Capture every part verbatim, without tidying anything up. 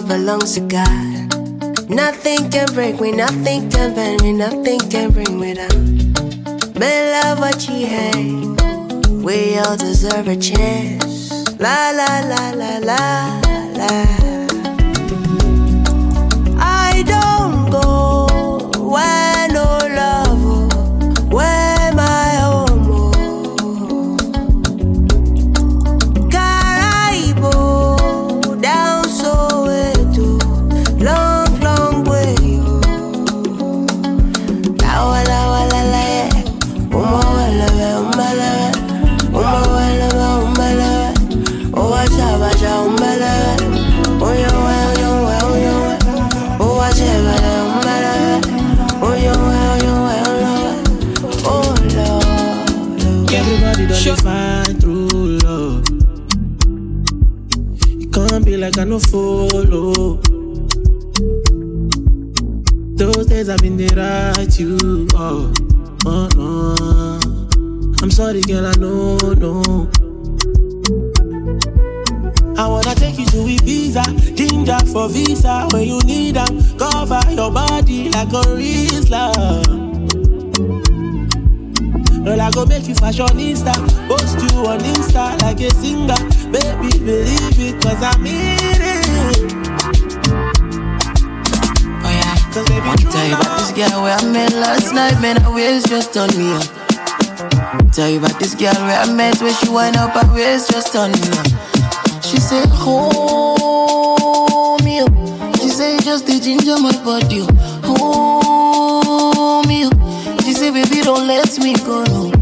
belongs to God. Nothing can break me, nothing can bend me, nothing can bring me down. Men love what you hate. We all deserve a chance. La la la la la la. I don't go where no love, where my home. Caraibo down Soweto, long long way. La la la la la, uma la la uma la, uma la la uma la, oh wacha wacha uma la, oh yo yo yo yo, oh wacha wacha uma la, oh yo yo yo, oh Lord. Everybody doesn't find true love. It can't be like I no follow. Those days I've been there at you. Oh, oh no. I'm sorry, girl, I know, no. I wanna take you to Ibiza, ginger for visa. When you need them, cover your body like a Rizla. Girl, I go make you fashionista, post you on Insta like a singer. Baby, believe it, cause I mean it. Oh yeah, cause baby, I tell you about this girl where I met last night, man, her waist just on me up. Tell you about this girl where I met, where she wind up her waist just on me up. She said, hold me up. She said, just the ginger my body up. Hold me up. She said, baby, don't let me go, no.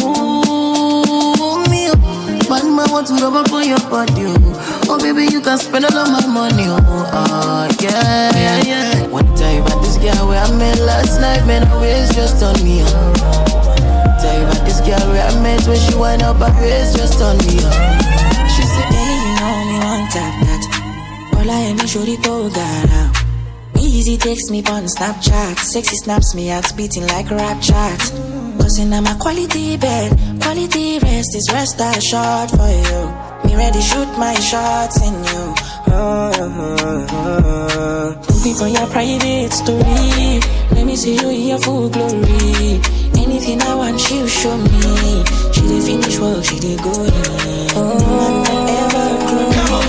Hold me up. But man want to rub up on your body, oh. Oh, baby, you can spend all of my money, oh. Oh, yeah, yeah, yeah. Wanna tell you about this girl where I met last night, man, her waist just on me, oh. Tell you about this girl where I met, when she wind up her waist just on me, oh. She said, baby, you know me one tap that. All I am is shorty go gara. Easy takes me on Snapchat. Sexy snaps me out, beating like a rap chat. Cause in my quality bed, quality rest is rest I shot for you. Me ready shoot my shots in you. Oh, oh, oh. Looking for your private story. Let me see you in your full glory. Anything I want, she'll show me. She did finish work, she did go in. Oh, ever grow. Oh,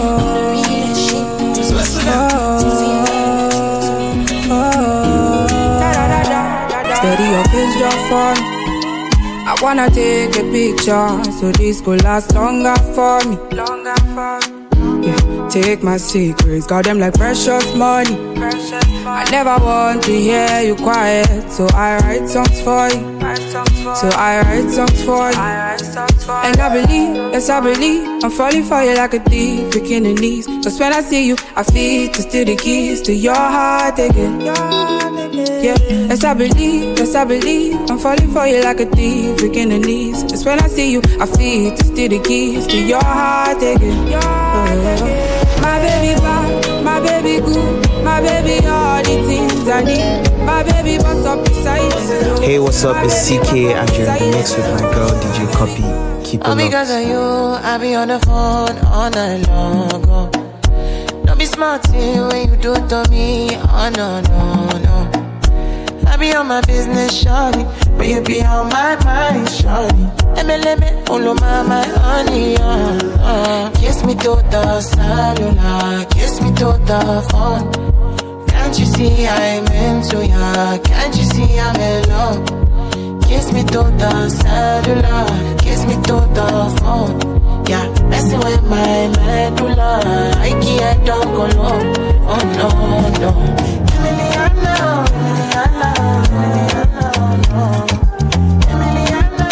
steady your face just for me. I wanna take a picture so this could last longer for me. Longer for me. Yeah, take my secrets, got them like precious money. Precious money. I never want to hear you quiet, so I write songs for you. So I write songs for you. And I believe, yes I believe, I'm falling for you like a thief, breaking the knees. Just when I see you, I feel to steal the keys to your heart again. Yeah, yes I believe, yes I believe, I'm falling for you like a thief, breaking the knees. Just when I see you, I feel to steal the keys to your heart again. Oh, my baby bad, my baby good, my baby all the things I need. My baby what's up beside you. Hey, what's up? It's C K and you're in the mix with my girl D J Copy. Keep it up. Because of you, I be on the phone all night long. Oh. Don't be smart when you do it to me. Oh no, no, no. I be on my business, shawty, but you be on my mind, shawty. Let me, let me, follow my, my honey, uh, uh. Kiss me to the cellular, kiss me to the phone. Can't you see I'm into ya? Can't you see I'm in love? Kiss me to the cellular, kiss me to the phone. Yeah, messing with my medulla, I can't don't go low. Oh no, no. Emiliana, Emiliana, Emiliana, Emiliana,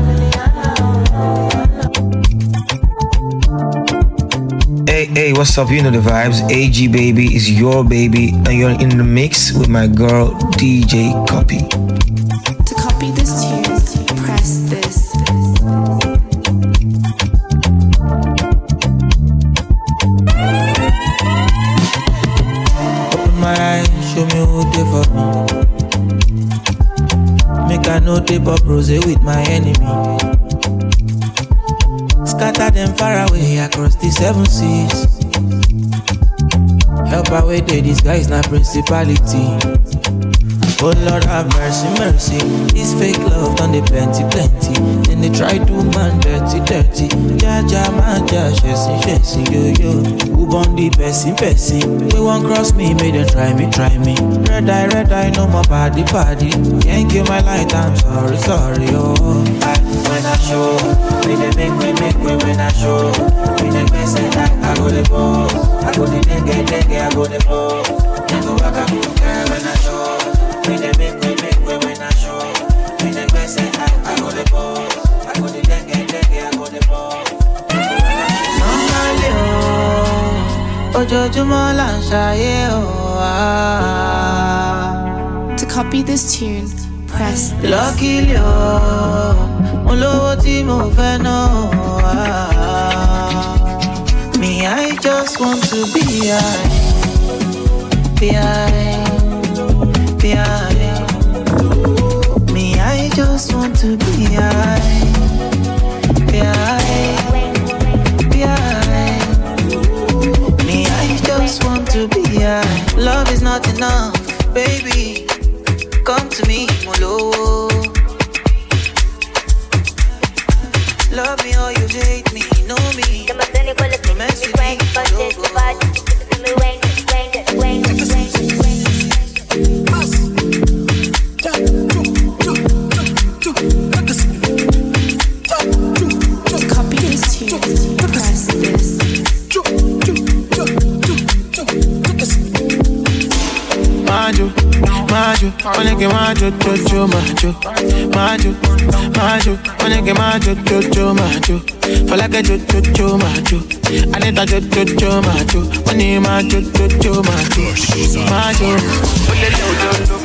Emiliana. Hey, hey, what's up? You know the vibes. A G baby is your baby, and you're in the mix with my girl D J Copy. To copy this tune, press this. Open my eyes, show me who they for me. Make I know they pop rose with my enemy. Scatter them far away across the seven seas. Help away the disguise, not principality. Oh Lord have mercy, mercy. This fake love done the plenty, plenty. Then they try to man dirty, dirty. Ja, ja, man, ja, chasing, chasing, yo, yo. Who born the person, person? We won't cross me, make them try me, try me. Red eye, red eye, no more party, party. Can't kill my light, I'm sorry, sorry, oh. I, when I show, we they make me, make me when I show. We they best say that I go the ball. I go the dengue, dengue, I go the ball. I go back, I go care when I show. We they make me, make me when I show. We they best say that I go the ball. I go the dengue, dengue, I go the ball. Somebody, oh, ojoojúmọ́ là ń ṣayé, oh, ah. To copy this tune, press this. Luckily, oh, mo lówó tí mo fẹ́ náà, ah. Me, I just want to be high, be high, be high. Me, I just want to be high, be high, be high. Me, I just want to be high. Love is not enough, baby. Come to me, molo. Love me or you hate me, know me. Romance with me, To copy this tune, press this. Majo, Majo, onege Majo, Jojo, Majo, Majo, Majo, onege Majo, Jojo, Majo. For like a Jojo, Majo, I need a Jojo, Majo, when you Majo, Jojo, Majo, Majo.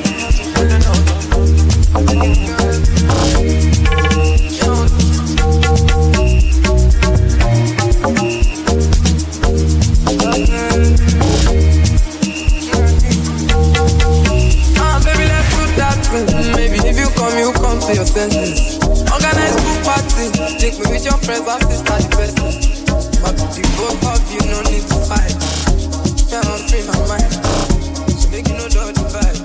Maybe if you come, you come to your senses. Organize pool party, take me with your friends and sister the best. But the both of you no need to fight. Yeah, I'm free my mind, so make you know the vibe.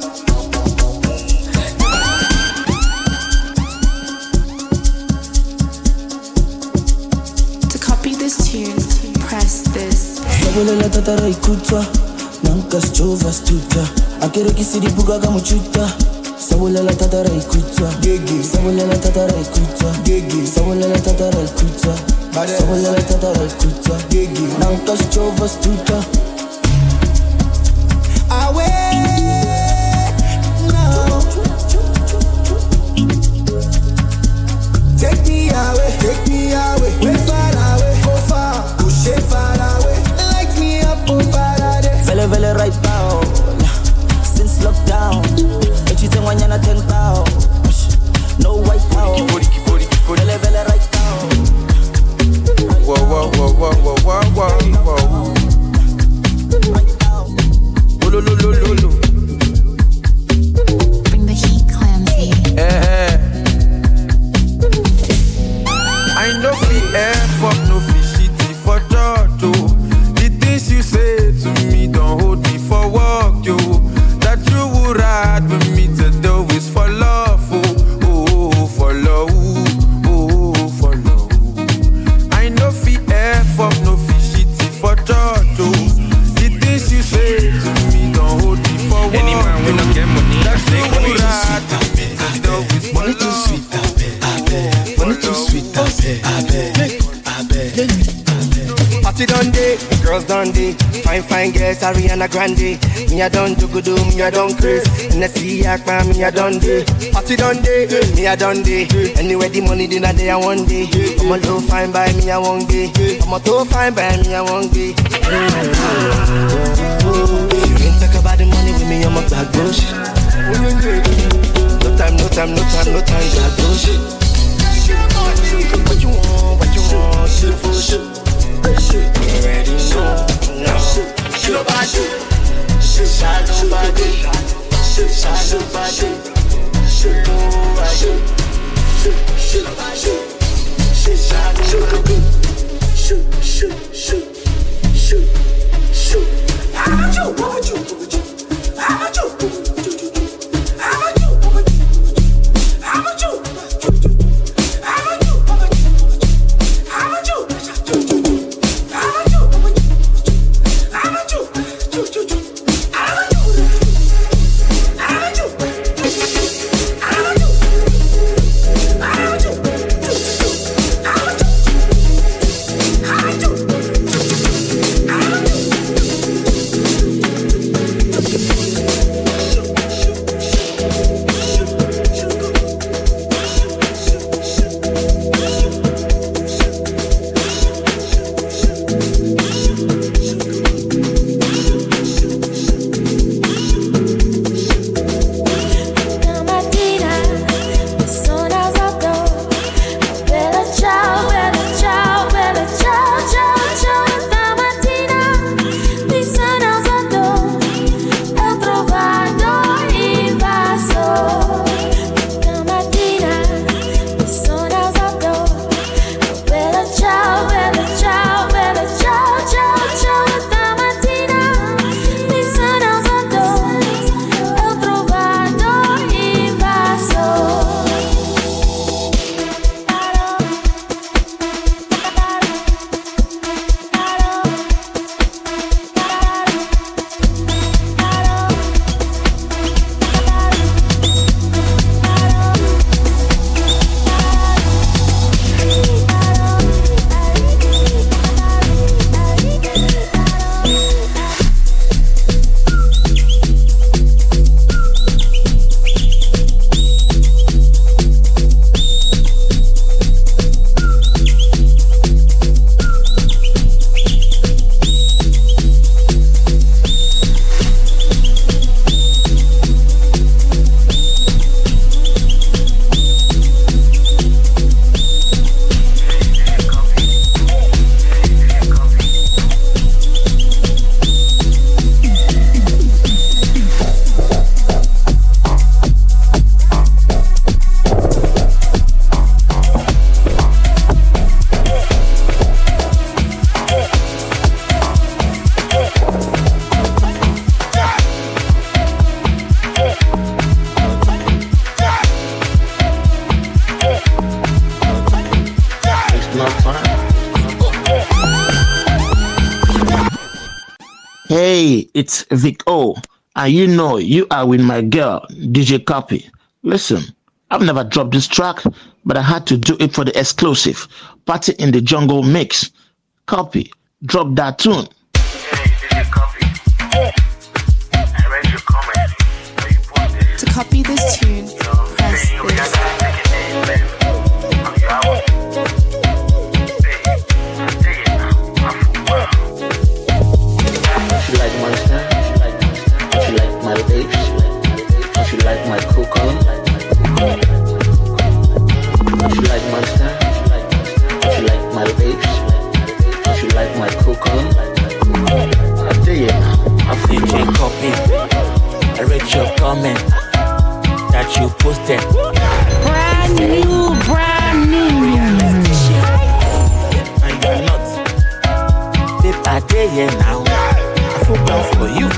To copy this tune, press this. Sabolela tatara ikutwa, nanka stova stuta. Akere kisiri buga gamuchuta. Sabolela tatara ikutwa, gege. Sabolela tatara ikutwa, gege. Sabolela tatara ikutwa, sabolela tatara ikutwa, gege. Nanka stova stuta. Away now. Take me away, take me away, way far away, go far, push it far away. Light me up, oh far away. Vele vele right now, since lockdown. Cheating when you're not ten pounds. No white out. Vele vele right now. Whoa, whoa, whoa, whoa, whoa, whoa, whoa, whoa. Lo, lo, lo, lo, lo. Bring the heat, Clamsy. Eh, I know fi air fuck no fi shitty for Jojo. The things you say to me don't hold me for work, yo. That you would ride with me to do is for love, oh, oh, for love, oh, for love. I know fi air fuck no fi shitty for Jojo. The things you say to me don't hold me for work. Any man we no get money, that they you can would be ride with me to do is for Money too love. sweet, I bet, I bet. Money too sweet, I bet, I bet, I bet. Party done day, girls done day. Fine, fine girls, Ariana Grande. Me I done do good, me I done craze. And I see Akman, me I done day. Party done day, me I done day. Anyway, the money did not day I one day. I'm a low fine by me I one day. I'm a low fine by me I one day. If you ain't talk about the money with me, I'm a bad bush. No time, no time, no time, no time, bad bush. What you want, what you want, shit for shit. You already know, no. Nobody, shine nobody, shine nobody, shine nobody, shine nobody, shine nobody, shoot, shoot, shoot, shoot, shoot. Hey, it's Vic O, and you know you are with my girl, D J Copy. Listen, I've never dropped this track, but I had to do it for the exclusive Party in the Jungle mix. Copy, drop that tune. To copy this tune, press this. She like Monster, she like my babes, she like my cocoa. She like Monster, she like my babes, she like my cocoa. I tell you, I feel D J Copy. I read your comment that you posted. Brand new, brand new. And you're not. Babe, I tell you now. I feel down for you.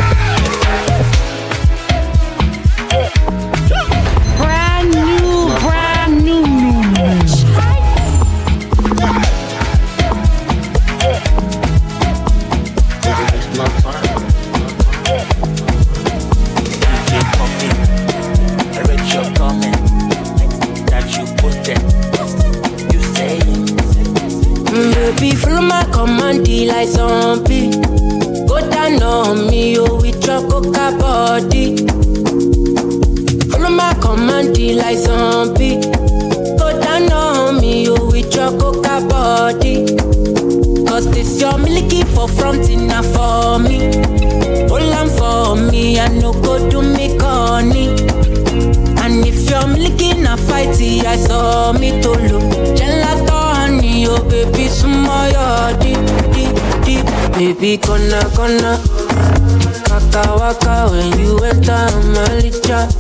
Brand new, brand new. It's not fun. I read your comment that you posted. You say, baby, follow my command, like zombie. Go down on me, oh, with your coca body. Follow my command, like zombie. Go down on me, oh, with your coca body. Cause this your milky for front enough for me. Hold on for me, I no go do me corny. And if you're milky na fighty, I saw me to look. Gelato honey, oh baby, smile deep, deep, deep. Baby, gonna, gonna. Waka, waka, when you enter my licha.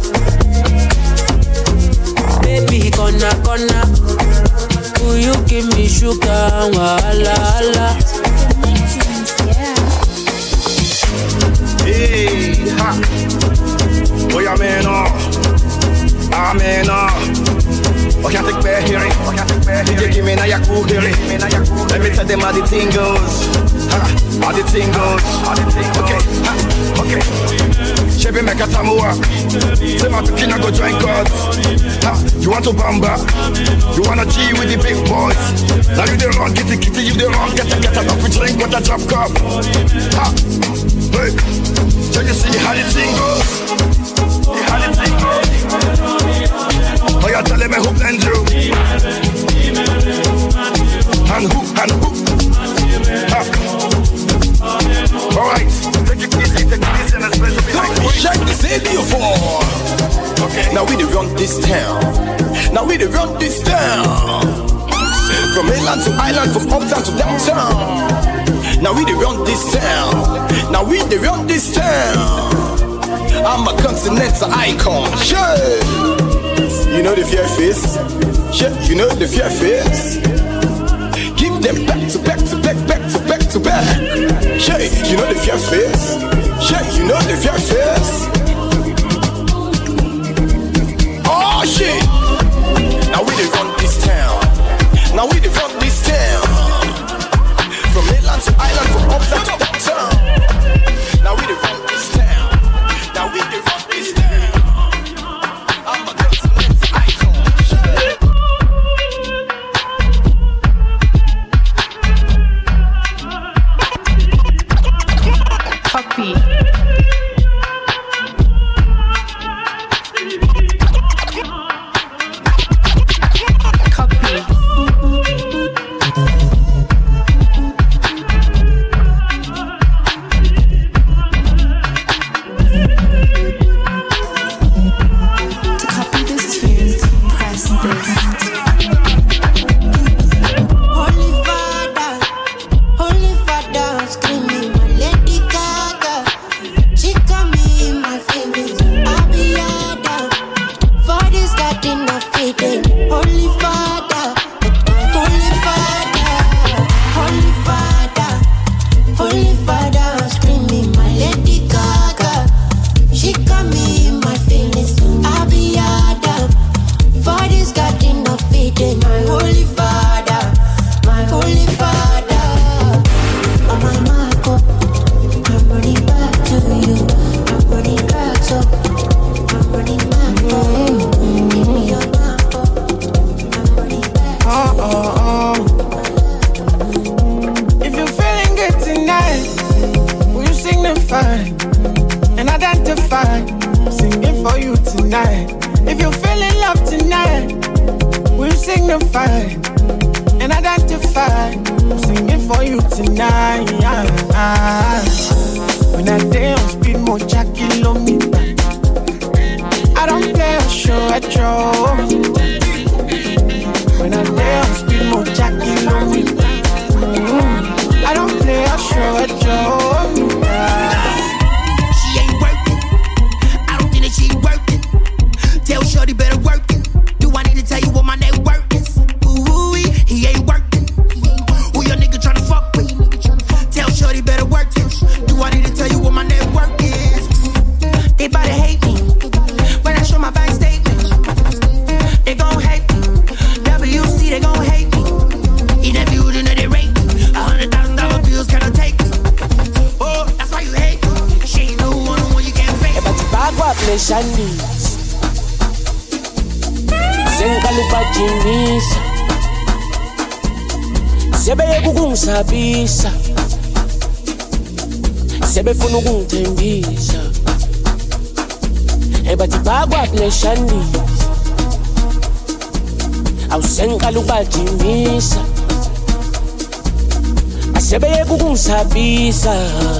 Baby, gonna, gonna. Will you give me sugar, wala, wala. Hey, Ha. Oh, yeah, man, oh. Ah, man, oh. Oh, can't take back hearing. D J give me now your cool hearing. Let me tell them how the thing goes. Ha. How the thing goes. Okay, ha. Okay. Chebe make a tamua. Say my pikina go join God. Ha. You want to bamba? You wanna G with the big boys? Now you the wrong, kitty kitty, you the wrong. Get a get a up, we drink with a drop cup. Ha. Hey. So you see how the thing goes. See how the thing goes. Oh, you're telling me who blends you? And who, and who? Ah. Alright, take it easy, take it easy and especially behind the check this radio for. Okay. Now we the run this town. Now we the run this town. From mainland to island, from uptown to downtown. Now we the run this town. Now we the run this town. I'm a continental icon. Sure. You know the fear face. Sure. You know the fear face. Give them back to back to back, back to back to back. Sure. You know the fear face. Sure. You know the fear face. Oh shit. Now we the run this town. Now we the run this town. From mainland to island, from uptown to downtown. Now we the run this town. Now we the run this town. I'm a continental icon. Copy. Sabisa sebefuna ukungithembisa ebathi bagwa bleshanisa awusenqala ukubajimisa asebeyeka ukungisabisa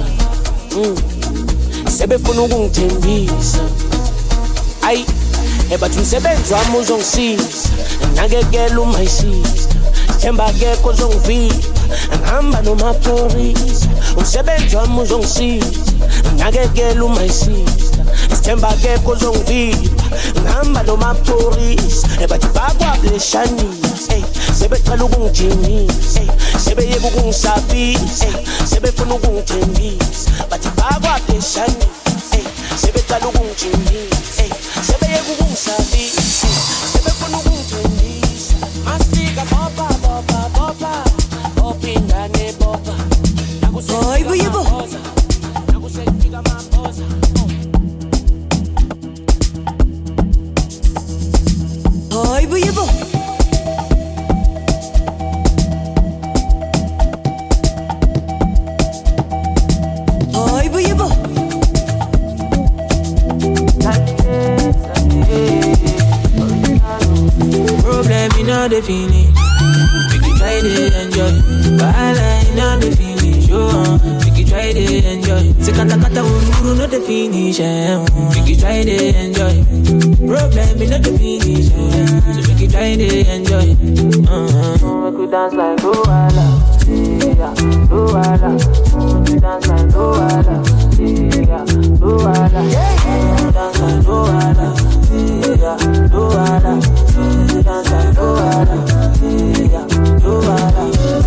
sebefuna ukungithembisa ay ebathi umsebenzi wami uzongisiza nakekela uma isisa themba akekho ozongivika ngihamba nomaphorisa umsebenzi wami uzongisiza nakekela uma isisa isithemba akekho ozongivika ngihamba nomaphorisa ebathi bakwableshanisa sebecela ukungijimisa sebeyeka ukungisabisa sebefuna ukungithembisa bathi bakwableshanisa Africa do gun chindi. Hey, sebe ye gun sabi. Sebe kunu gun chindi. Mastika popa popa popa. Opinda ne popa. Oi, buibo. Oi, buibo. Oi, buibo. Problem in all the finish. We can try to enjoy. Wahala in all the finish. Oh, we can try to enjoy. Se kata kata uru no the finish. We can try to enjoy. Problem in all the finish. So we can try to enjoy. Uh-huh. We could dance like Luala, yeah, Luala. We could dance like Luala, yeah, Luala. We could dance like Luala, yeah, Luala. We could dance like Luala, yeah, Luala.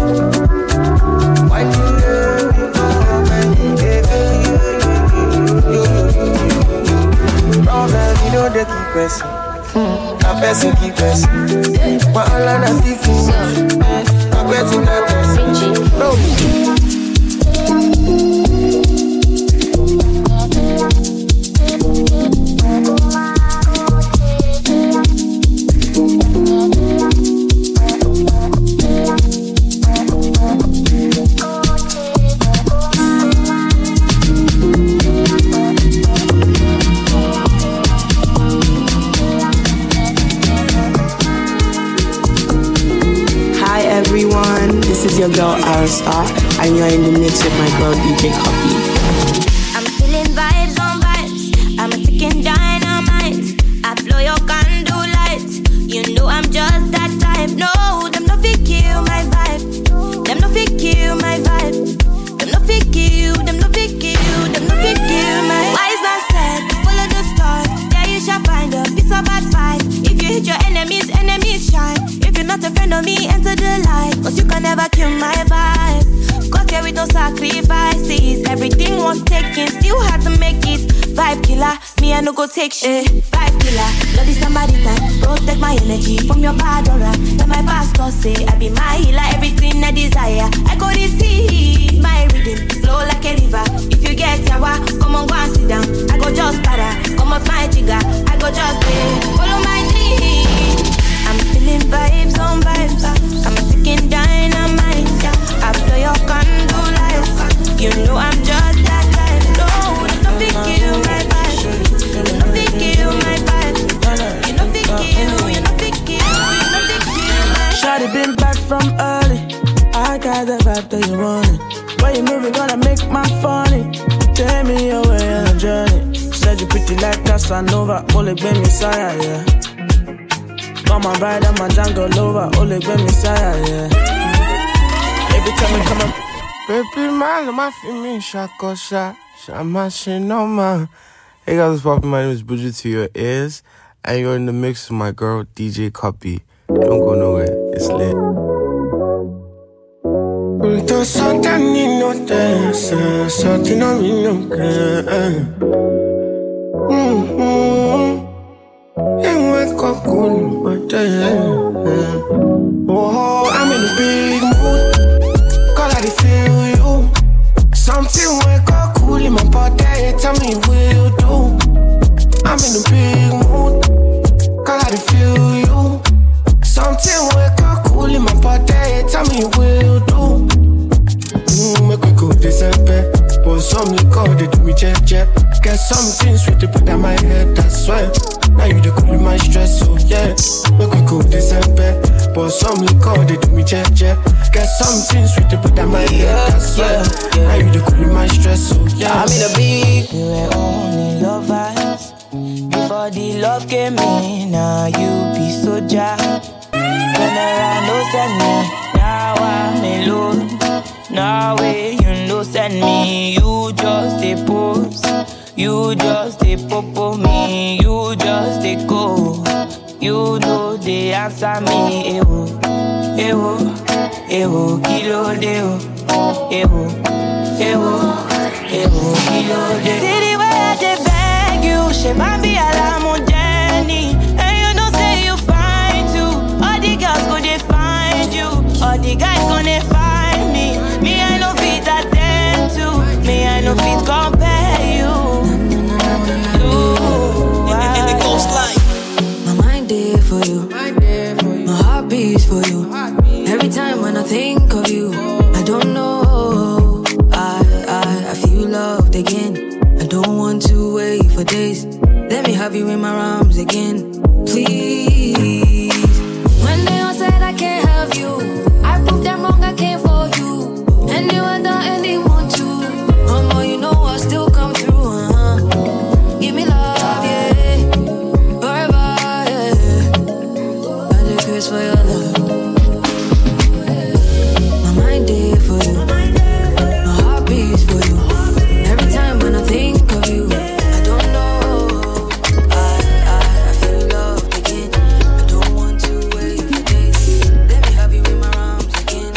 Why you love me? Problem, you know they keep pressing. A person keep pressing. But all I see for I'm getting that person. No. This is your girl Aristar, and you're in the mix with my girl D J Copy. I'm feeling vibes on vibes. I'm a ticking dynamite. I blow your candle lights. You know I'm just that type. No, them no fit kill my vibe. Them no fit kill my vibe. Them no fit kill. Them no fit kill. Them no fit kill my. Wise man said, follow the stars. There you shall find a piece of advice. If you hit your enemies, enemies shine. If you're not a friend of me, enter the light. Cause you can never kill my vibe. Got here with no sacrifices. Everything was taken, still had to make it. Vibe killer, me I no go take shit. Vibe killer, bloody somebody time. Protect my energy from your bad aura. That my pastor say, I be my healer. Everything I desire, I go receive. My rhythm, flow like a river. If you get yawa, come on go and sit down. I go just para, come off my jigger. I go just pay, follow my dream. I'm feeling vibes on vibes. I'm a ticking dynamite. I blow your candle lights. You know I'm just that type. No, you don't think you my vibe. You don't think you my vibe. You don't think you, you don't think you, you don't think you my. Shawty been back from early. I got the vibe that you wanted. When you moving, gonna make my funny. Take me away on a journey. Said you pretty like Casanova. Only been Messiah, yeah. Come on, ride on my jungle over, only when Messiah, yeah. Every time we come up, baby, man, my feeling shako sha, shamashin no man. Hey guys, what's poppin'? My name is Buju to your ears, and you're in the mix with my girl D J Copy. Don't go nowhere, it's lit. Ulto sotani no dance, sotino mi no can. Mhm. And wake up cool, but oh, I'm in a big mood. Cause I feel you. Something wake up cool in my body. Tell me what you do. I'm in a big mood. Cause I feel you. Something wake up cool in my body. Tell me what you do. Mm, make we go December. But some liquor they do me jet jet. Get something sweet to put on my head. That's why. Now you the cool my stress, so yeah. Make we go December. But some liquor they do me jet jet. Get something sweet to put on my head. That's why. Yeah, yeah. Now you the cool my stress, so yeah. I'm in a big. You were only lovers before the love came in. Now you be so jacked. When around no send me. Now I'm alone. Now way you know send me. You just a pose. You just a popo me. You just a go. You know they answer me. Ewo, ewo, ewo, kilo deo. Ewo, ewo, ewo, kilo deo. City where they beg you, she might be alarm on Jenny. And you know say you fine too. All the girls gonna find you. All the guys gonna find me. Me I no fit attend to. Me I no fit compare you. In the ghost line. My mind there for you. My heart beats for you. Every time when I think of you, I don't know. I I I feel loved again. I don't want to wait for days. Let me have you in my arms again, please. When they all said I can't have you, I proved them wrong. I came for you, and you and I anyone to. Mama, you know I still come through. Uh-huh. Give me love, yeah, forever, yeah. I just curse for your love. My mind there for you. My heart beats for you. Every time when I think of you, I don't know. I I I feel loved again. I don't want to wait for days. Let me have you in my arms again.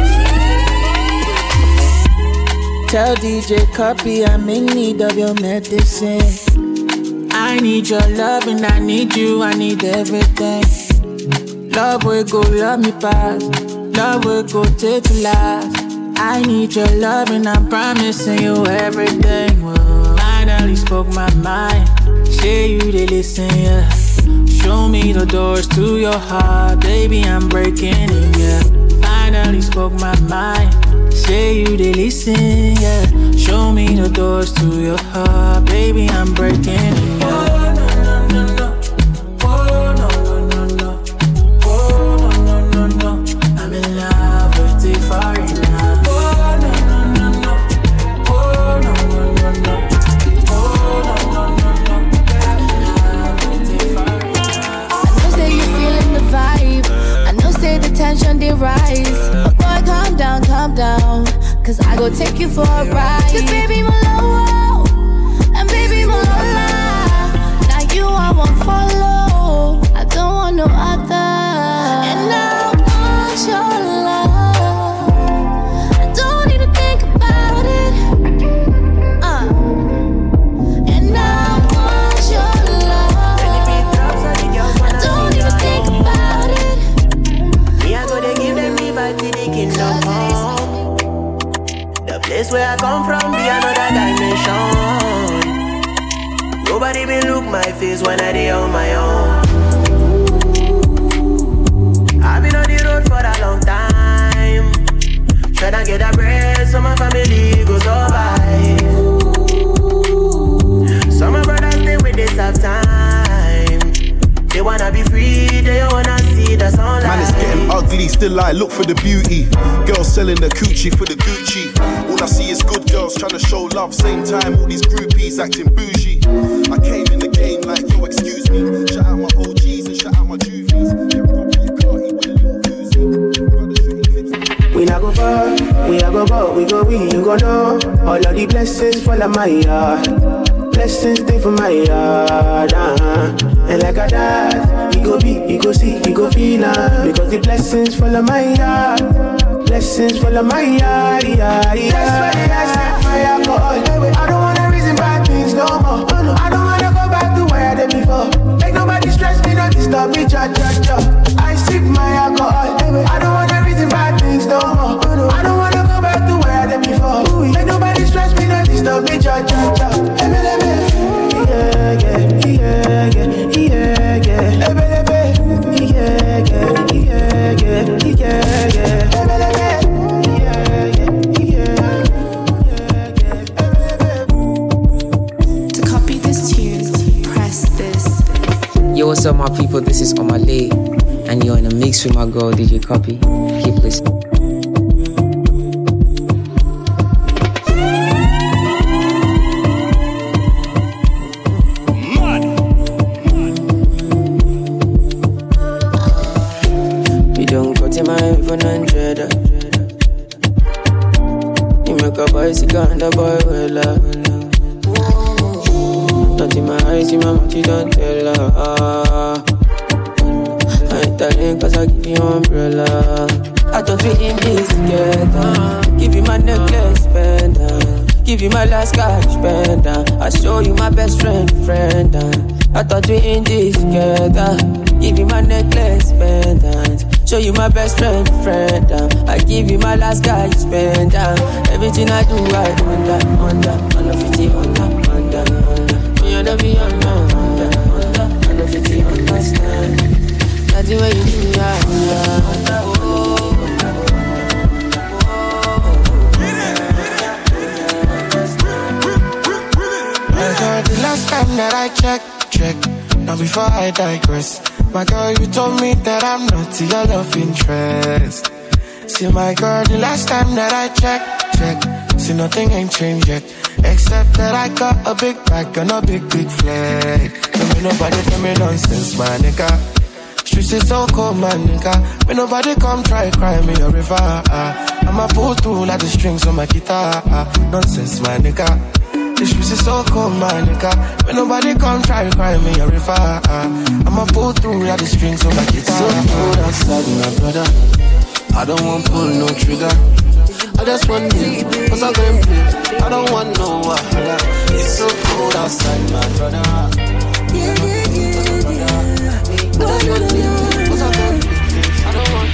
Tell D J Copy I'm in need of your medicine. I need your love and I need you, I need everything. Love will go love me past. Love will go take to last. I need your love and I'm promising you everything. Well, finally spoke my mind. Say you they listen, yeah. Show me the doors to your heart, baby, I'm breaking in, yeah. Finally spoke my mind. Say you they listen, yeah. Show me the doors to your heart, baby, I'm breaking in, yeah. Oh, no, no, no, no. Oh, no, no, no, no. Oh, no, no, no, no. I'm in love with it for you now. Oh, no, no, no, no. Oh, no, no, no, no. Oh, no, no, no, no. I'm in love with it for you now. I know say you feeling the vibe. I know say the tension they rise. But boy, calm down, calm down. Cause I go take you for a ride. Cause baby, my love, and baby, my lola. Now you I won't follow. I don't want no other. And now I want your love. I don't need to think about it. Uh. And now I want your love. I don't need to think about it. Me I go to give them the vibe to the kingdom come. The place where I come from be another dimension. Nobody will look my face when I dey on my own. I've been on the road for a long time, trying to get a break so my family go survive. Some of my brothers stay with this half time. They wanna be free, they wanna see the sunlight. Man, it's getting ugly, still I look for the beauty. Girls selling the coochie for the Gucci. All I see is good girls trying to show love. Same time, all these groupies acting bougie. I came in the game like, yo, excuse me. Shout out my O Gs and shout out my Juvies. We not go far, we not go far, we go we, you go know. All of the blessings fall on my yard. Blessings stay for my yard, uh-huh. And like a dad, he go be, he go see, he go feel uh, because the blessings fall on my yard. Blessings fall on my yard, yeah, yeah. That's why they ask me for alcohol. I don't wanna reason bad things no more. I don't wanna go back to where I did before. Make nobody stress me, don't disturb me, cha cha cha. I sip my alcohol. I don't wanna reason bad things no more. I don't wanna go back to where I did before. Make nobody stress me, don't disturb me, cha cha cha. Yeah, yeah, yeah, yeah, yeah, yeah. Yeah, yeah, yeah, yeah, yeah. To copy this tune, press this. Yo, what's up, my people? This is Omale, and you're in a mix with my girl D J Copy. Keep listening. The boy will love. Not in my eyes, in my mouth, you don't tell her. I ain't telling cause I give you umbrella. I thought we in this together. Give you my necklace, pendant. give you my last cash spend. Uh. I show you my best friend, friend. Uh. I thought we in this together. Give you my necklace, pendant. Show you my best friend, friend. Uh. I give you my last cash spend. Uh. Everything I do, I under, under, under fifty, under, under, under. Me under be under, under, under, under fifty, understand. That's the way you do, yeah, under, under, oh. The last time that I checked, check. Now before I digress, my girl, you told me that I'm not your love interest. See my girl, the last time that I checked, check. See nothing ain't changed yet, except that I got a big bag and a big, big flag. Don't me nobody tell me nonsense, my nigga. Streets is so cold, my nigga. Me nobody come try cry me a river. I'ma pull through like the strings on my guitar. Nonsense, my nigga. This streets is so cold, my nigga. When nobody come try to cry me a river. uh, I'ma pull through like the strings on my guitar. So cold outside, my brother. I don't want pull no trigger. I just want you, cause I'm going play. I don't want no wahala. It's so cold outside, my brother. Yeah, yeah, yeah, yeah. I just want you, cause I'm going play. I don't want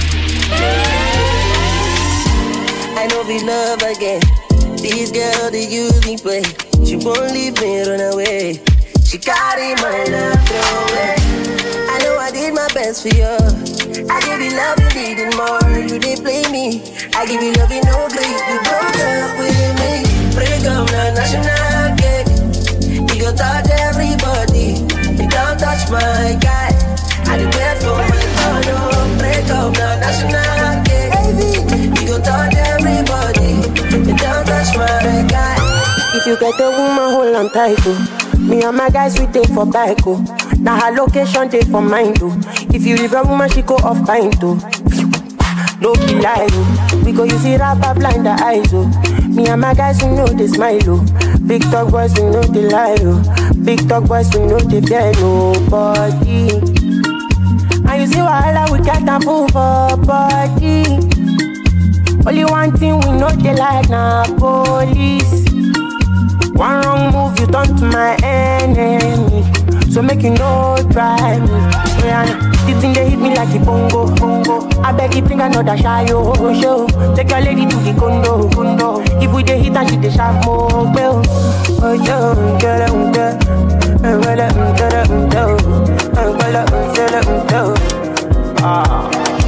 I know we love again. This girl, they use me play. She won't leave me, run away. She carry my love, throw away. I know I did my best for you. I give you love, you needed more. You didn't play me. I give you love, you no great. You broke up with me. Break up now, national cake. You go touch everybody. You don't touch my guy. I did best for my no. Break up now, national cake. You go touch everybody. You don't touch my guy. If you get a woman, hold on tight, oh. Me and my guys, we take for bike, oh. Now her location, take for mine, oh. If you leave a woman, she go off pint, oh. No be lie, oh. We go use it up, blind the eyes, oh. Me and my guys, we know they smile, oh. Big talk boys, we know they lie, oh. Big talk boys, we know they fear nobody. And you see why we can't move for body. Only one thing we know they like now, police. One wrong move, you turn to my enemy. So make you no try me. Yeah, this thing they hit me like a bongo, bongo. I beg you bring another shy yo, show. Take your lady to the condo, condo. If we dey hit and she dey sharp more, well. Oh yo, get it, get it, get it, get it, get it, get it. Ah.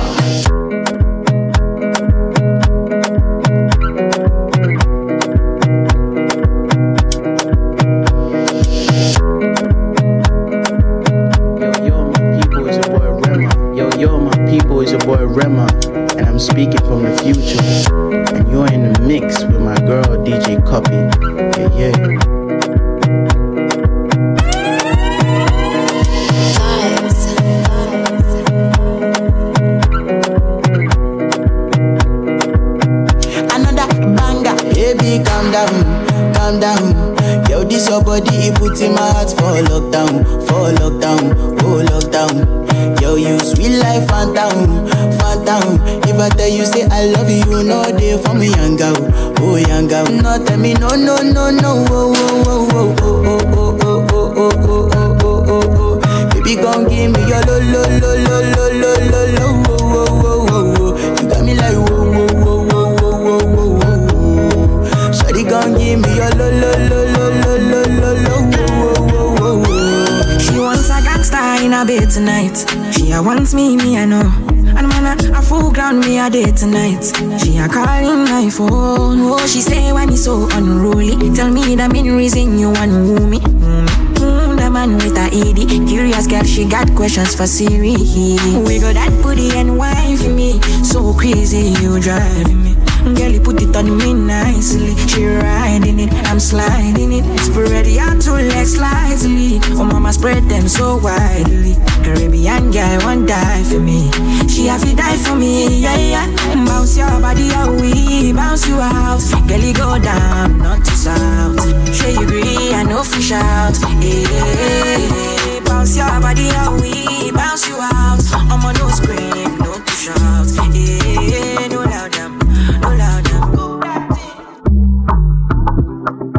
It's your boy Rema, and I'm speaking from the future. And you're in the mix with my girl D J Copy. Yeah, yeah. Another banger, baby, calm down, calm down. Yo, this your body, it puts in my heart for lockdown, for lockdown, oh lockdown. Yo, you sweet life, phantom, phantom. If I tell you, say I love you, no day for me, young girl, oh young girl. No, tell me, no, no, no, no, oh, oh, oh, oh, oh, oh, oh, oh, oh, oh, oh, oh, oh, oh. Baby, gon' give me your lo, lo, lo, lo, lo, lo, lo, lo, oh, oh, oh, oh, oh. You got me like, whoa, whoa, whoa, whoa, whoa, whoa, whoa, whoa. Shawty gon' give me your lo, lo, lo, lo, lo, lo, lo, lo, oh, oh, oh, oh. She wants a gangster in a bed tonight. She a wants me, me I know. And man a, a full ground me a day tonight. She a calling my phone. Oh, she say when it's so unruly. Tell me the main reason you want woo me. Mm, mm, the man with a E D. Curious girl, she got questions for Siri. We got that booty and wine for me. So crazy, you driving me. Girl, you put it on me nicely. She riding it, I'm sliding it. Spread out two legs slightly. Oh, mama spread them so widely. Caribbean girl won't die for me. She have to die for me, yeah, yeah. Bounce your body out, we bounce you out. Girl, you go down, not to south. Sure you agree, I know fish out. Hey, hey, hey. Bounce your body out, we bounce you out. I'm on no scream, no to shout. Hey, hey, no loud damn. No loud,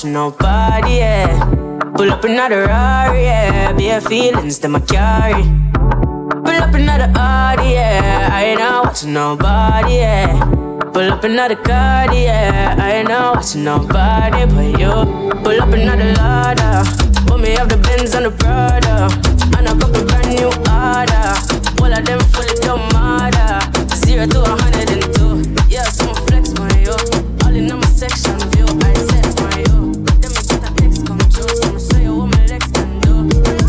watching nobody, yeah. Pull up another Rari, yeah. Bare feelings that I carry. Pull up another Audi, yeah. I ain't not watching nobody, yeah. Pull up another card, yeah. I ain't not watching nobody but you. Pull up another ladder. Put me up the Benz and the Prada. And I got a brand new order. All of them fully don't matter. Zero to a hundred and two. Yeah, some flex, my yo. All in my section view. I set my yo. Then me get a text come true. So I'ma show you what my legs can do.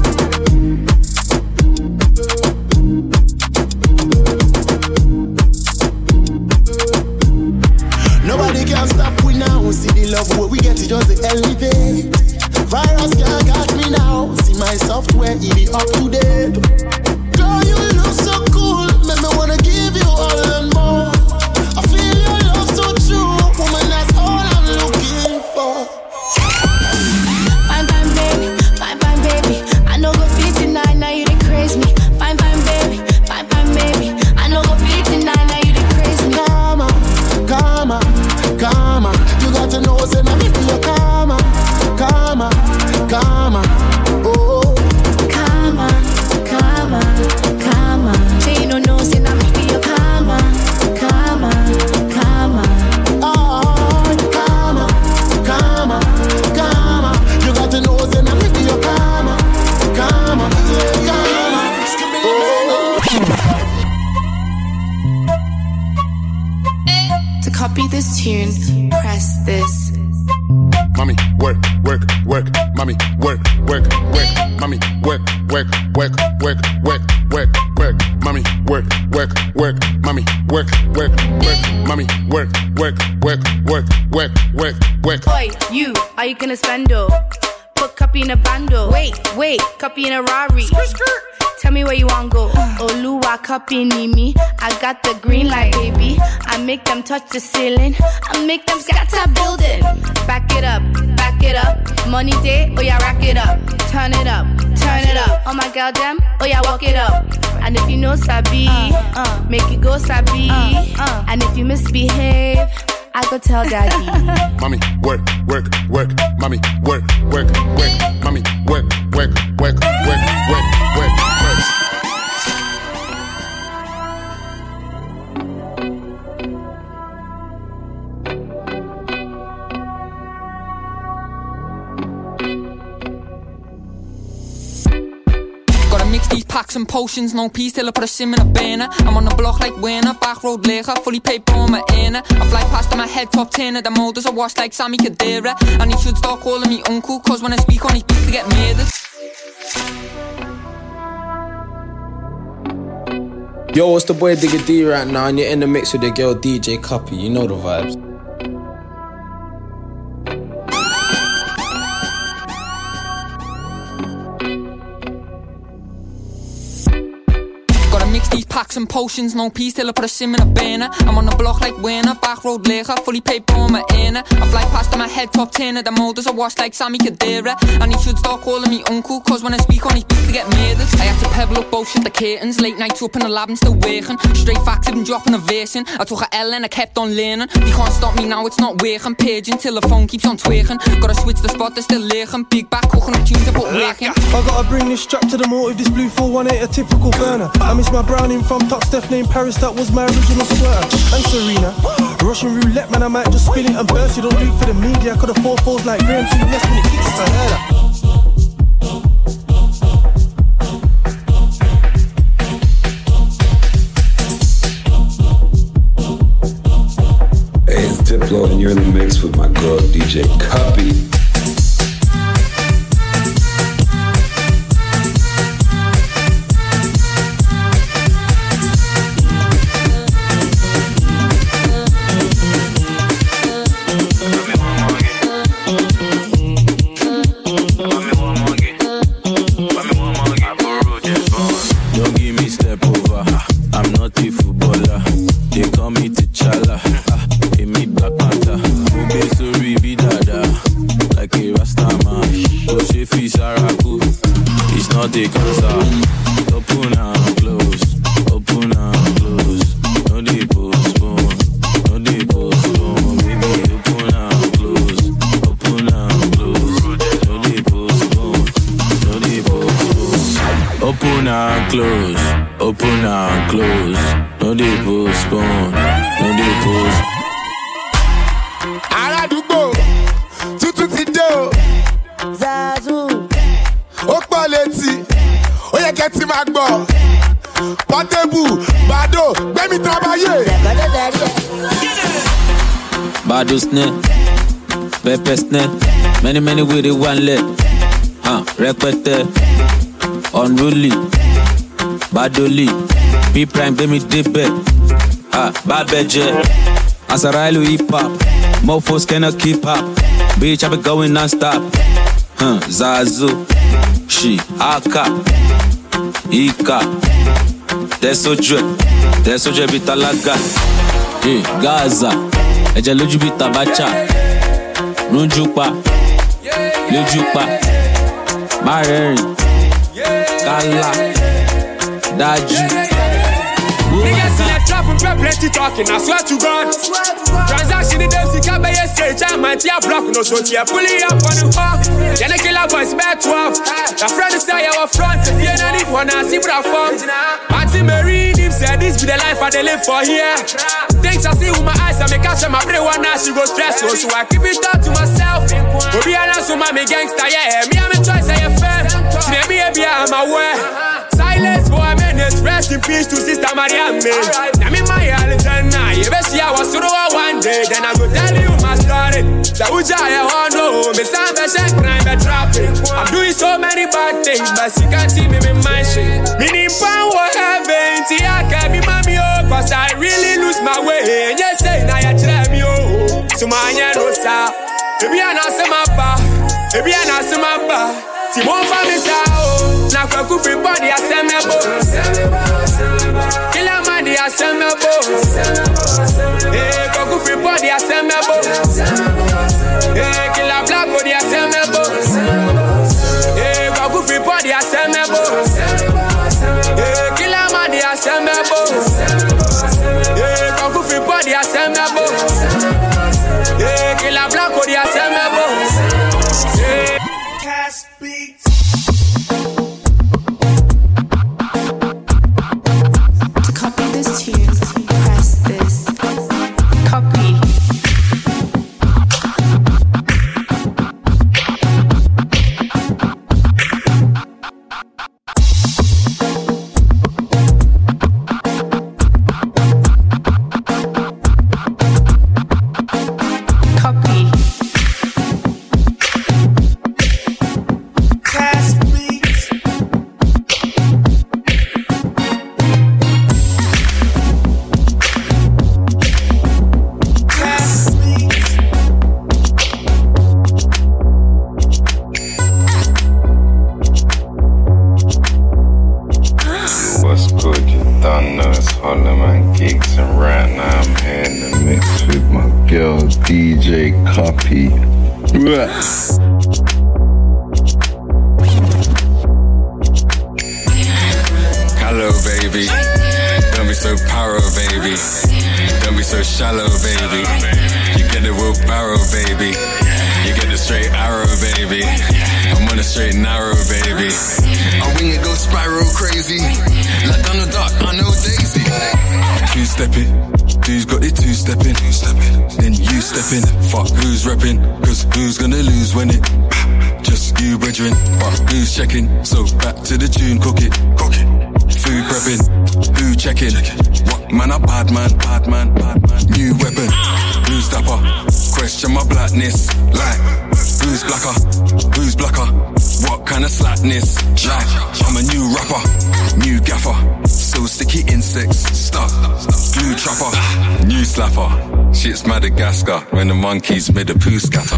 Nobody can stop we now. See the love where we get it just to elevate. Virus can't catch me now. See my software, it be up to date. Girl, you look so cool. Make me wanna give you all and more. I feel your love so true. Woman, that's all I'm looking for. Fine, fine, baby. Fine, fine, baby. I know go fifty-nine, now you dey craze me. Fine, fine, baby. Fine, fine, baby. I know go fifty-nine, now you dey craze me. Come on, come on, come on. You got to know, say, now make me a come on. Come on, come on, oh. Come on, come on, come on. Say you don't know, say now me be your come on, come on, come on. Oh, come on, come on, come on. You got to know, say now me be your come on, come on, come on. Oh. To copy this tune, press this. Mommy, work, work, work. Mommy, work, work, work. Mommy, work, work, work, work, work, work, work. Mommy, work, work, work. Mommy, work, work, work. Mommy, work, work, work, work, work, work, work. Boy, you, are you gonna spend oh? Put copy in a bando. Wait, wait, copy in a Rari. Tell me where you want go. Oluwa copy me. I got the green light, baby. I make them touch the ceiling. I make them scatter building. Back it up, back it up. Money day, oh yeah, rack it up. Turn it up, turn it up. Oh my girl, them, oh yeah, walk it up. And if you know Sabi, uh, uh, make it go Sabi. Uh, uh. And if you misbehave, I go tell daddy. Mommy, work, work, work. Mommy, work, work, work. Mommy, work, work, work, work, work, work, work. Mix these packs and potions, no peace till I put a sim in a banner. I'm on the block like winner, back road lager, fully paid for my inner. I fly past in my head top ten at the motors, I wash like Sammy Kadira. And he should start calling me uncle, cause when I speak on his beats to get murders. Yo, it's the boy Digga D right now, and you're in the mix with the girl D J Cuppy, you know the vibes. Mix these packs and potions, no peace till I put a sim in a banner. I'm on the block like winner, back road lager, fully paid for my inner. I fly past in my head top ten at the motors, I wash like Sammy Kadira. And he should start calling me uncle, cause when I speak on his beats to get murders. I had to pebble up bullshit the curtains, late nights up in the lab and still working. Straight facts, I've been dropping a verse in. I took a L and I kept on learning. They can't stop me now, it's not working. Paging till the phone keeps on twerking. Gotta switch the spot, they're still lurking. Big back, cooking up tunes, I put work in. I gotta bring this strap to the motive, this blue four one eight, a typical burner. I miss my browning from top Steph named Paris, that was my original sweater. And Serena, Russian roulette, man, I might just spin it and burst. You don't do it for the media, I could have four fours like Graham, two less when it kicks us, I heard that. Hey, it's Diplo, and you're in the mix with my girl D J Cuppy. They cancer. Open and close, open and close. No dey postpone, no dey postpone. Baby, open and close, open and Open and close, open and close. No dey postpone, no dey postpone. Aládùúgbò, tútù ti dé o. Zazu. Ó pọ̀ létí, ó yẹ kẹ́ ti máa gbọ́. Portable, Bado, gbẹ́mí tábàyè. Bado snare, pepper snare. Many, many with it one leg. Huh, repete. Unruly, Badoli, B prime, baby, dip it. Ah, Babeje, Azarailu hip hop. Mofos cannot keep up. Bitch, I be going non-stop. Huh, Zazu, She, Aka, Ika. That's so true. That's so true, Bitalaga. Hey, Gaza, Ejaluju Bitabacha. Runjupa, Lujupa, Mareri. Kala, Daju. Niggas in that trap and prep plenty talking, I swear to God. Transaction in them, see can't buy a stage, I'm my tear block, no so tear, pulling up on the hawk. Then the killer boys back twelve. The friend is say our front, if you're not it, wanna see what I found. Auntie Mary, him said this be the life I they live for here. Things I see with my eyes, I make catch my brain one now, she go stress, so I keep it up to myself. But be honest with my gangster, yeah, me I'm a choice, I am fair. See me, baby, I'm aware. Silence for a minute, rest in peace to Sister Mariam. I'm in my Alexandra, you best see I was through one day, then I go tell you my story. The Uja, I want to know, me some best crime, but trapping. I'm doing so many bad things, but you can't see me in my shit. Meaning, power heaven, see, I can't be mommy, oh, cause I really lose my way. And you say, now you try me, oh, so my hand was out. Maybe I'm not some mappa, maybe I'm not some mappa. Si mon femme sao, na kwa kufi body assemble. Kila mandi assemble. Eh, kwa kufi body assemble. Eh, kila black body assemble. Eh, kwa kufi body assemble. Eh, kila mandi assemble. Eh, kwa kufi body assemble. Eh, kila black body assemble. Eh. Cast beats. To copy this tune, press this. Copy. Copy. D J Copy. Hello, baby. Don't be so paro, baby. Don't be so shallow, baby. You get the wheelbarrow, baby. You get the straight arrow, baby. I'm on a straight narrow, baby. I wing it, go spiral crazy. Like Donald Duck, I know Daisy. Two step it. Dude's got it two stepping, two stepping. Then you step in. Fuck who's repping, cause who's gonna lose when it just you brethren. But who's checking? So back to the tune, cook it, cook it. Food prepping, who checking? What man a bad man, bad man, bad man. New weapon, who's dapper? Question my blackness, like who's blacker, who's blacker? What kind of slackness? Like I'm a new rapper, new gaffer. So sticky insects, stuck, glue trapper, new slapper. Shit's Madagascar when the monkeys made a poo scatter.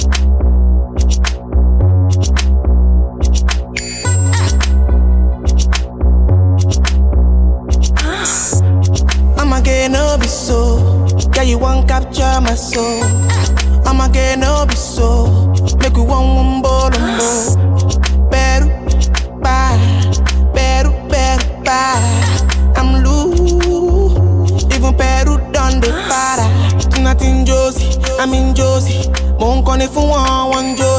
I'ma get no be so. Yeah, you won't capture my soul. I'ma get no be so. Make you one wumbo lumbo. Beru, ba, beru, beru, ba. I'm loose. Even Peru done the para. Nothing Josie, I'm in Josie. Won't call it for one, one Josie.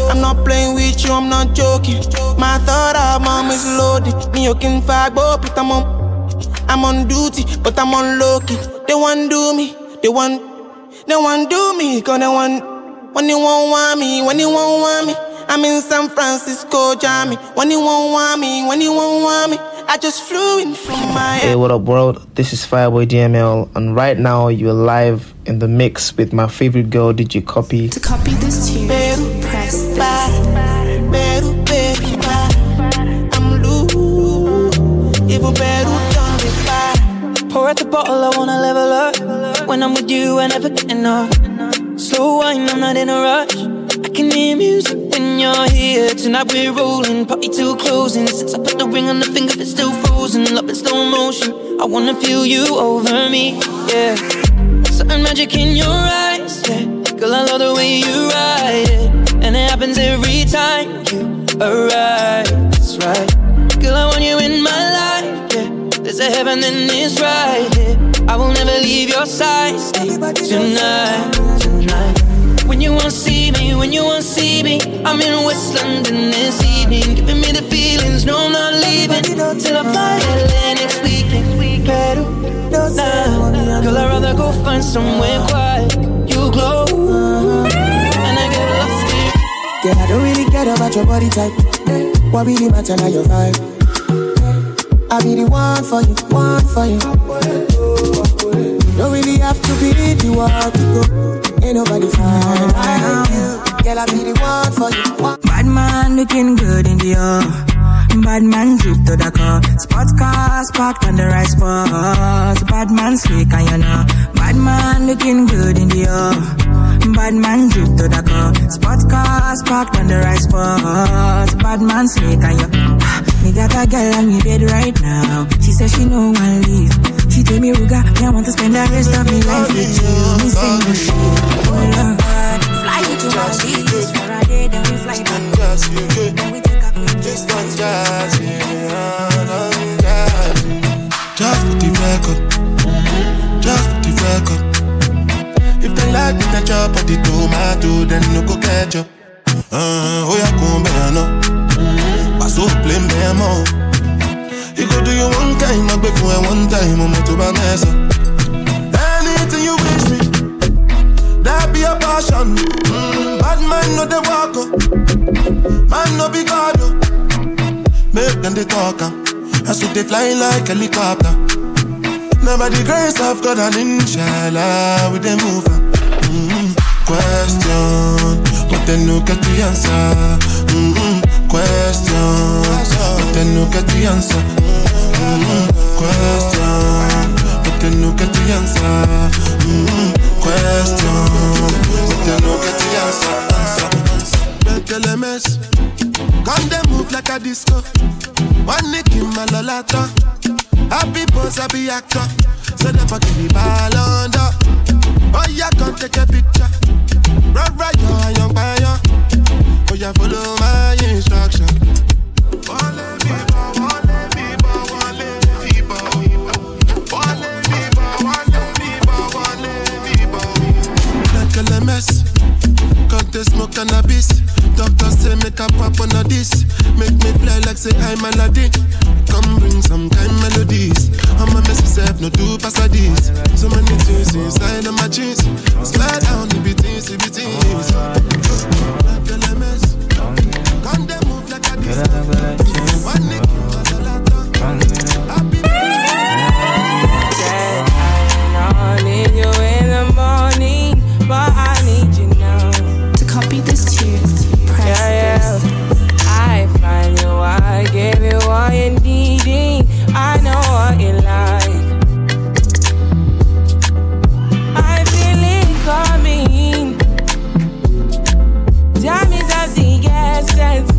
I'm not playing with you, I'm not joking. My third album is loaded. Me you can fag, but I'm on, I'm on duty, but I'm on low key. They want do me, they want, they want do me, cause they want, when you won't want me, when you won't want me. I'm in San Francisco, Jammy. When you won't want me, when you won't want me. I just flew in from my. Hey, what up, world? This is Fireboy D M L, and right now you're live in the mix with my favorite girl, D J Copy. To copy this tune, press this. Better, baby, I'm loose. Even better, done me bad. Pour out the bottle, I wanna level up. When I'm with you, I never get enough. Slow wine, I'm not in a rush. I can hear music when you're here. Tonight we're rolling, party till closing. Since I put the ring on the finger, it's still frozen. Love in slow motion, I wanna feel you over me, yeah. Certain magic in your eyes, yeah. Girl, I love the way you ride it. And it happens every time you arrive, that's right. Girl, I want you in my life, yeah. There's a heaven and it's right here, yeah. I will never leave your side, stay tonight, tonight. When you wanna see me, when you wanna see me, I'm in West London this evening, giving me the feelings, no I'm not leaving till I fly to L A next week. Better, nah, girl I'd rather go find somewhere quiet. You glow, and I get lost here. Girl, I don't really care about your body type. What really matter now your vibe? I be the one for you, one for you. Don't really have to be the one to go. Ain't nobody fine like you. Girl, I be the one for you. One. Bad man looking good in the air. Bad man drift to the car. Sports cars parked on the right spot. Bad man slick and you know. Bad man looking good in the air. Bad man drift to the car. Sports cars parked on the right spot. Bad man slick and you. Me got a girl on me bed right now. She says she no one leave. She tell me, Ruga, me I want to spend the rest of me life with you. Me say no shit. Oh Lord, fly you to Maldives for a day, then we fly back. Then we take a quick just one jazz, just for the record, just for the record. If they like me, then chop at the tomato, then no go catch up. Uh, oh yeah, come back now. Pass up, play me more. You go do you one time, I beg for one time, I'm to buy mess up. Anything you wish me, that be a passion. Mm, bad man no they walk up, man no be God up. Make them they talk up, I see they fly like helicopter. Never the grace of God and inshallah with them move up. Mm-hmm. Question, but then no get the answer. Mm-hmm. Question, but then no get the answer. Mm-hmm. Question, but then no get the answer. Mm-hmm. Question, but then no get the answer. Answer, answer. Better let mess. Come they move like a disco. One nick in my lolata. Happy pose, happy actor. So they fucking be ball under. Oh yeah, come take a picture. Right, right, you're a young buyer. Oh yeah, follow my instruction. Wale biba, wale biba, wale biba. Wale biba, wale biba, wale biba. Like a mess. Can't they smoke cannabis? Doctor say make a pop on a this. Make me fly like say I'm Aladdin. Come bring some kind melodies. I'm a mess myself, no do pass a this. So many things inside of my jeans. Slide down the beatings, the beatings. Like a mess. Come they move like a this. One nick, I need you in the morning, but I need you now. To copy this tune, press yeah, yeah. this. I find you, I give you all you needing. I know what you like. I feel it coming. Time is of the essence.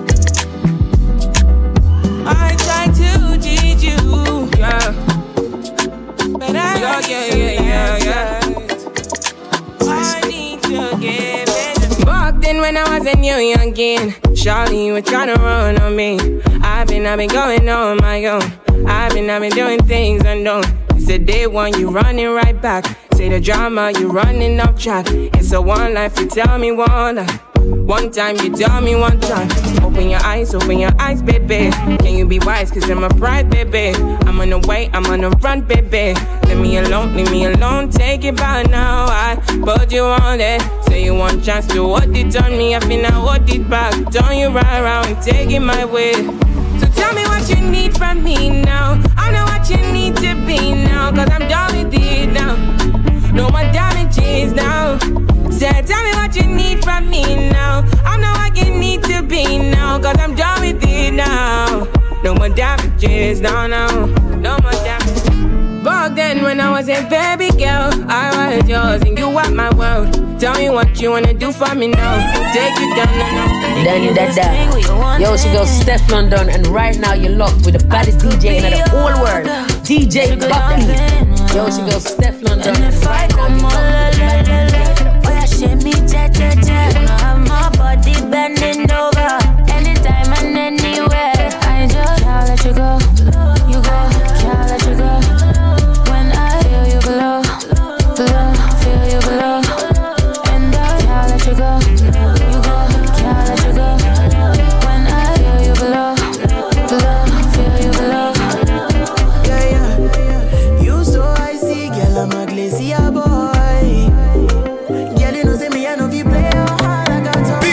I try to teach you, yeah, but I yeah, yeah, yeah, yeah, yeah. I need to give it. Back then when I was a new youngin', shawty, you were tryna run on me. I've been, I've been going on my own. I've been, I've been doing things unknown. It's a day one, you running right back. Say the drama, you running off track. It's a one life, you tell me one life. One time, you tell me one time. Open your eyes, open your eyes, baby. Can you be wise, cause I'm a pride, baby. I'm on the way, I'm on the run, baby. Leave me alone, leave me alone, take it back now. I put you on it. Say you want chance to hold it on me. I feel I hold it back. Turn you right around and take it my way. So tell me what you need from me now. I know what you need to be now, cause I'm done with it now. No more damages now. Say, tell me what you need from me now. I know what you need to be now, cause I'm done with it now. No more damages, no, no. No more damages. Back then when I was a baby girl, I was yours and you were my world. Tell me what you wanna do for me now. Take it down, no, no. Daddy, dada. Yo, she goes Steph London, and right now you're locked with the baddest D J in the whole world, D J Cuppy. Yo, she goes Steph London, and right now you're locked with the baddest D J. Oh yeah, shake me, cha cha cha. Wanna have my body bending over, anytime and anywhere. I just can't let you go, you go, can't let you go. When I feel you below, below, feel you below, and I can't let you go, you go, can't let you go. When I feel you below, below, feel you below. Yeah, yeah, you so icy, girl, I'm a glacier boy. Girl, you know say me, I know you play hard, I got some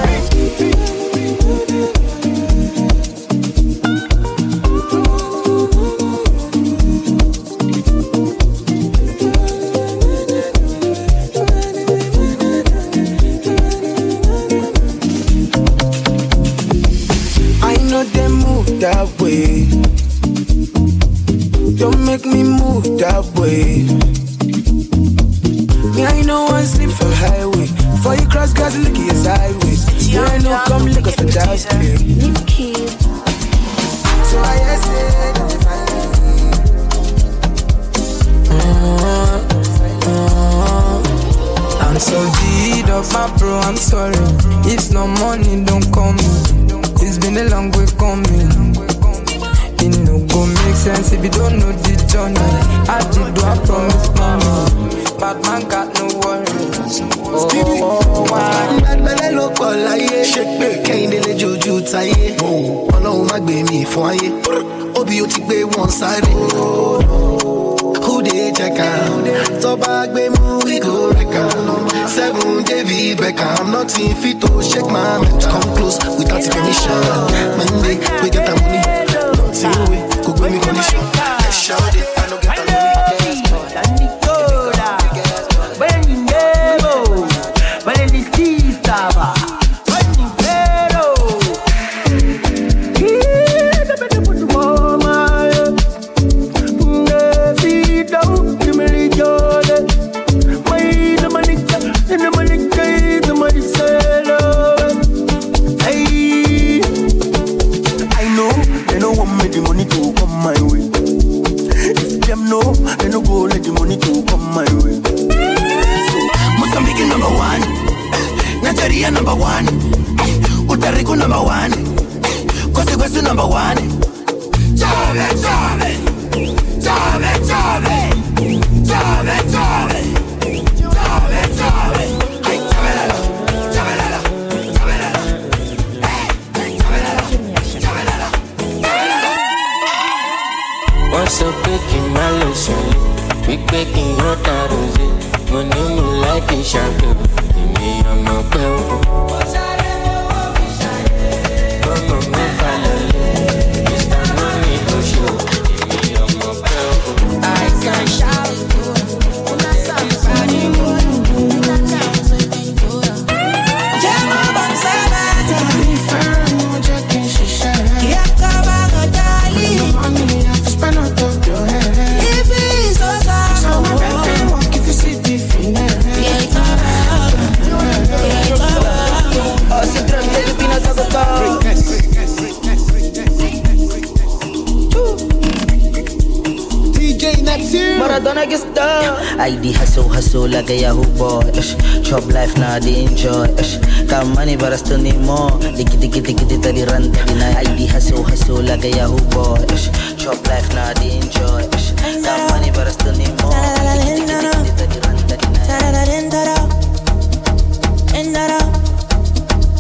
I know they move that way. Don't make me move that way. Me, I know one sleep for highway. Before you cross, guys, look at your sideways. Yeah, I know come look us for just play. So I said that if I I'm so G'd up, my bro, I'm sorry. If no money, don't call me. It's been a long way coming. It no go make sense if you don't know the journey. I did do I promise mommy. Bad man got no worries. Oh, oh, why? Bad look all like shake me, can't let Juju tie. Oh, Ọlọ́run má gbé mi fún ayé. Obi ó ti gbé wọn sáré. Who dey check am? Tó bá gbé mú we go wreck am. Seven David Beckham, nothing fit to shake my mental. Come close without permission. Monday we get the money. Nothing we go gbé mi condition. Let's shout it, I no get the money. Number one, Utarico number one, Consequence number one. Chave, chave, chave, chave, chave, chave, chave, chave. Hey, chavelala, chavelala, chavelala. Hey, chavelala, chavelala, chavelala. What's up, picking my lesson? We picking your tattoo. My name is like a shampoo. Me, I'm a pill. Maradona gets done. I D hustle, hustle like a Yahoo boy. Ish. Chop life now, they enjoy. Ish. Got money, but I still need more. Diki diki diki diki diki run diki night. I D hustle, hustle like a Yahoo boy. Ish. Chop life now, they enjoy. Ish. Got money, but I still need more. Diki diki diki diki diki run diki night.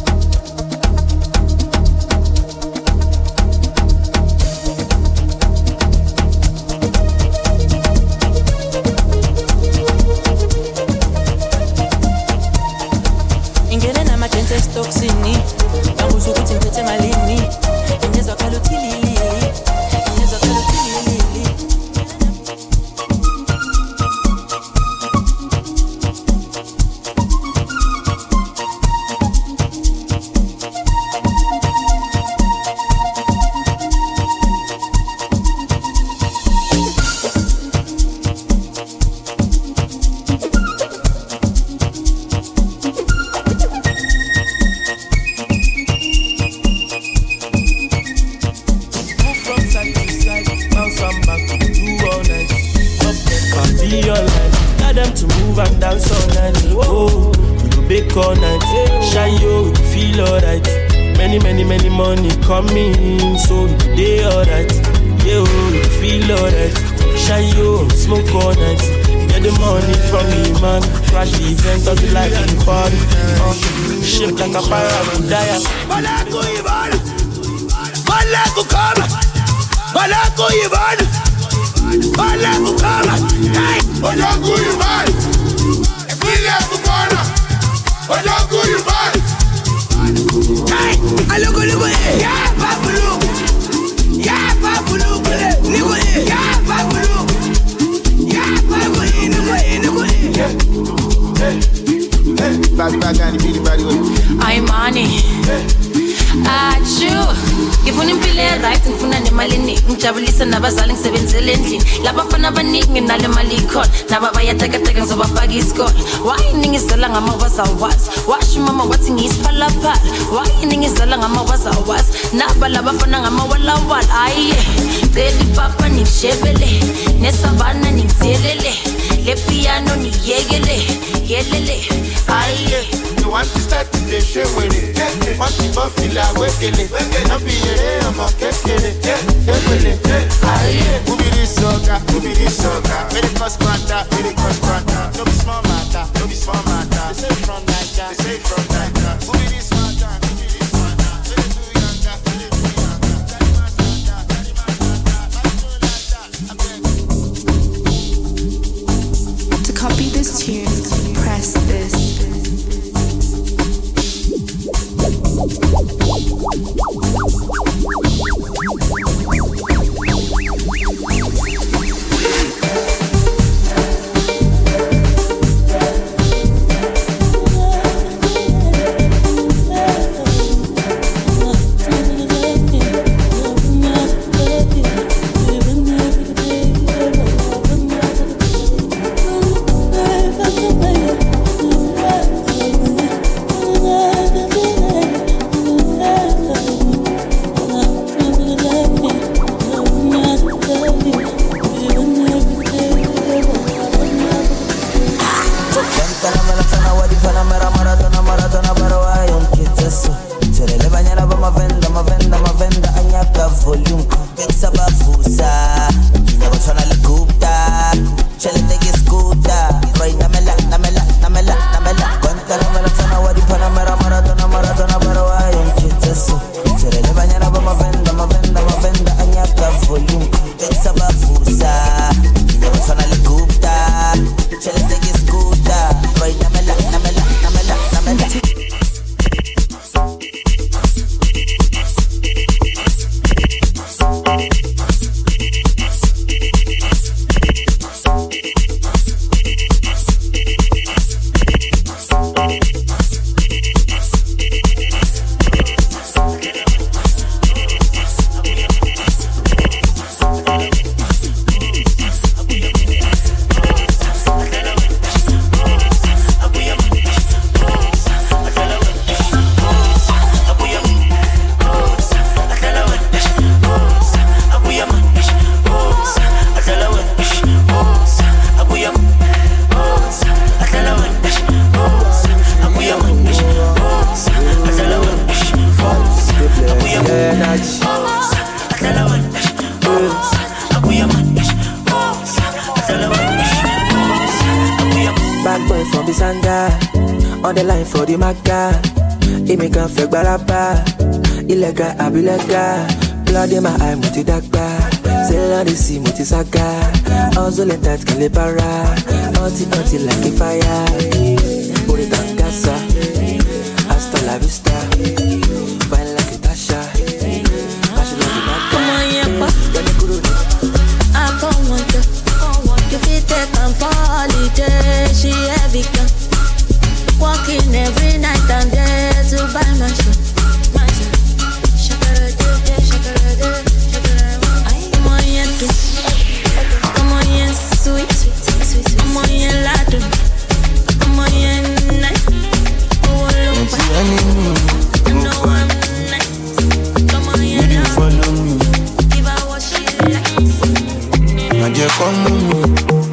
Many, many, many money coming, so they alright. Yeah, oh, feel alright. Shine you, smoke all night. Get the money from me, man. Crash the event of the life in the party. Uh, shape like a pirate, die. Balaku Ivan, Balaku come, Balaku Ivan, Balaku come, hey, Balaku Ivan, Balaku come, Balaku Ivan, hey, Alogo Logo, yeah, Babulu, yeah, Babulu, Logo, yeah, Babulu, yeah, Babulu, Logo, Logo, hey, hey, back back and the body way. I'm money. Achu ngifuna impilo right ngifuna nemali eningi ngijabulisa nabazali ngisebenzele endlini labafana abaningi nginale mali ikhona naba bayatekateka ngizobafaka isikole why ningizela ngama wazawazi washo mama wathi ngisiphalaphala why ningizela ngama wazawazi naba labafana ngama walawala aye celi papa nishebele nesavana nithelele le piano niyekele yelele aye. You want to start to the show with it. Want to buff it like wicked. Not be here, I'm a kekele. Kekele. Aye. Who be this soca? Who be this soca? Very cross quarter, very cross quarter. No be small matter, no be small matter. They say from Niger, they say from Niger. Who be this matter? Who be this matter? Say they do yanga, say they do yanga. To copy this tune, press this. On the line for the maga, he make a fake baraba. Illegal, abilega. Blood in my eye, muti dagba. Sell on the sea, muti saga. Also let that kill a para. Auntie, auntie like a fire. Put it on casa. Hasta la vista. Fine like a Tasha. Tasha like a maga. Come on, yeah, pop. I don't want to. You fit take on for holiday. She heavy gun. Walking every night and day to buy my shit. My shit. Shakara do, shakara do, shakara do. Come on, yeah, do. Come on, yeah, sweet, sweet, sweet. Come on, yeah, lado. Come on, yeah, nice. Oh, look, you know I'm nice. Come on, yeah, now. Follow me. Give her what she likes. Now just come with me.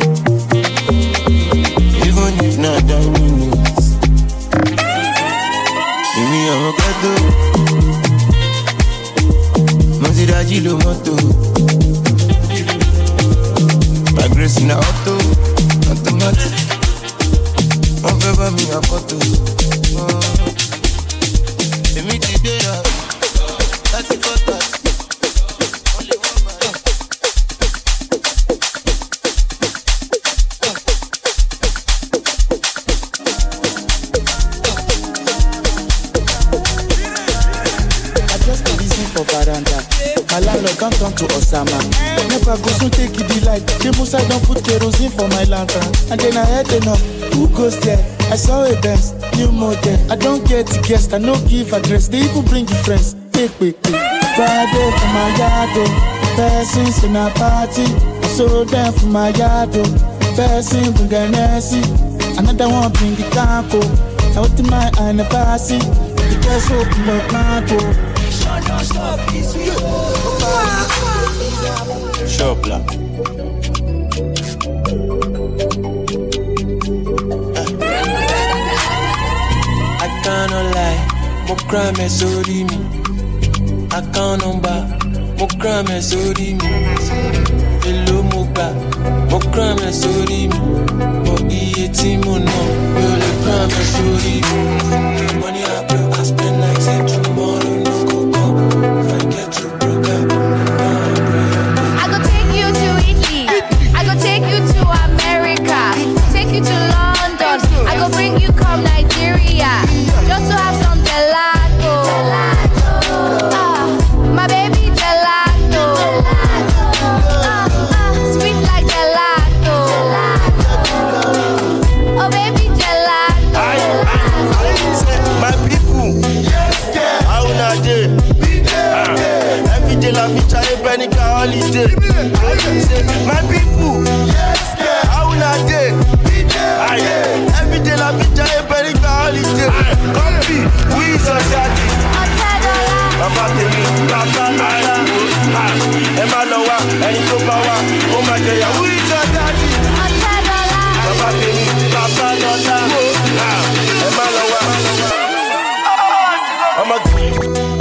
Even if not down with me. Me, I'm a ghetto. Fajilo moto. My grace in the auto, automatic. On fait pas mis à photo. C'est mis du délire. That's it for that. My landlord can't turn to Osama. Never go soon take it the light. The Musa don't put kerosene for my lantern. And then I had enough. Who goes there? I saw a Benz, new model. I don't get the guest, I no give address. They even bring the friends. Take, take, take. Friday for my yard, persons in a party. I saw them for my yard, person bring a Nessie. Another one bring the campo. I went to my anniversary. The girls open up my door. Don't stop this Shop la. I cannot lie, mo crime is so me. I can't number, mo crime is so me. Hello mo ba, mo crime is so me. Mo iye ti mo no, yo le crime is so me. Money I blow, I spend like say tomorrow no go go. If I get too broke up, I go take you to Italy, I go take you to America, take you to London, I go bring you come Nigeria, just to have some gelato. Ah, my baby gelato. Ah, ah, sweet like gelato. Oh baby gelato. My people, how na day? Every day la vie try penny ka holiday. My people, how na day? Every day la vie try penny ka holiday. Copy, we so daddy. Baba tèmi, baba nara, ẹ má lọ wá, ẹni tó bá wá, ó má jẹyà. We so daddy. Baba tèmi, baba nara, ẹ má lọ wá. I'm a